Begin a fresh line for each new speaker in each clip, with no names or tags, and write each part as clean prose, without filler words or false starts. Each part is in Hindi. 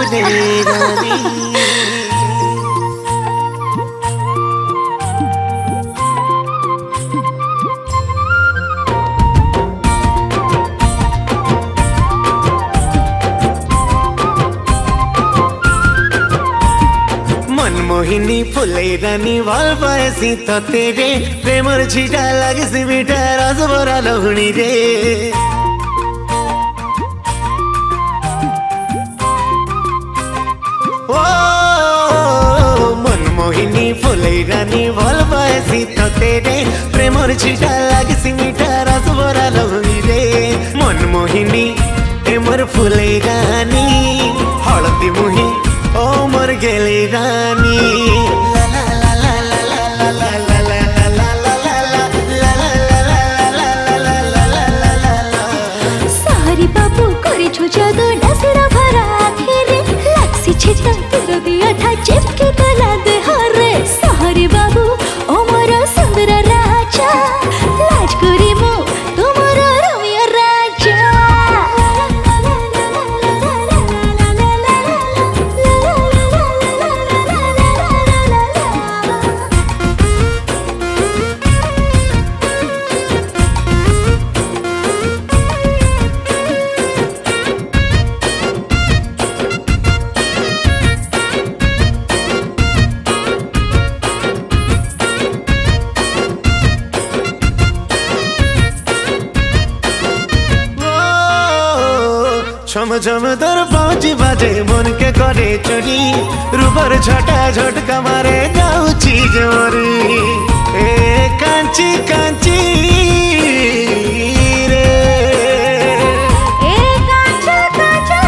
रे रानी। मनमोहिनी फुले रानी भल पाएसी तो तेरे प्रेमर छिटा लागेसी मिठा रस भरा लहुणी रे। ओ मनमोहिनी फुले रानी भल पाएसी तो तेरे प्रेमर छिटा लागेसी मिठा रस भरा लहुणी रे। मनमोहिनी एमर फुले रानी हळदी मुही ओ मोर गेली रानी।
सारी बाबू करे छो जादू डसरा भरा आखिरे लाक्सी छिटा तेरा दिया था चिपके तला दे हरे। सारी बाबू ओ मोर सुंदर राजा लाज करी मु तुमर रमिया राजा।
छम छम दर पहुंची बाजे मन के करे चोरी रूपर छटा झटका मारे जाऊ चीज मरी। ए कांची कांची रे
ए कांचा कांचा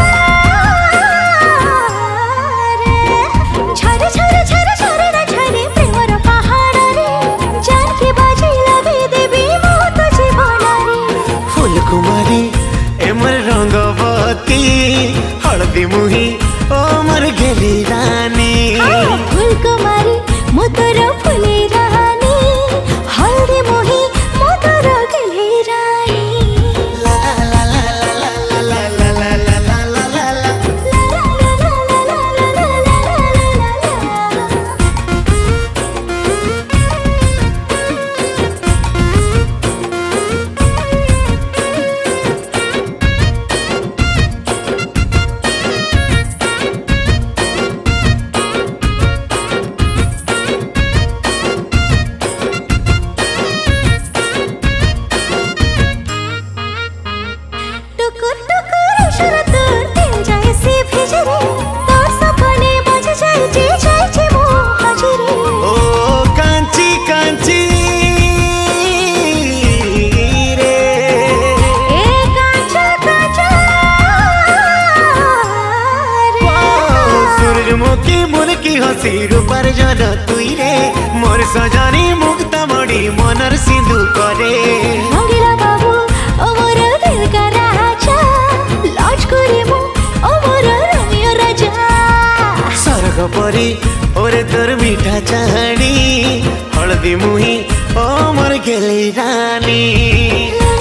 रे झरे झरे झरे झरे रे झरे प्रेमर पहाड़ रे जान के बाजी लगे देवी मो तुझे बना रे।
फूल कुमारी एमर रंगवती हळदी मुही ओ मोर गेली रानी।
फूल कुमारी मोतर फुले रानी हल्दी मोही मोतर गेले रानी। टुकुर टुकुर इशारा तोर दिल जाए से भेज रे तोर सपने बज जाए जे मो हाजिरे।
ओ कांची कांची रे
ए कांचा कांचा रे
सूरजमुखी मुल्की हसी रूपर जन तुई रे मोर सजानी मुक्ता मड़ी मनर सिंधु करे।
रंगीला बाबू ओ मोर दिल का राजा लाज करे मु ओ मोर रमिया राजा।
सरग परी ओरे तोर मीठा चाहनी हळदी मुही ओ मोर गेली रानी।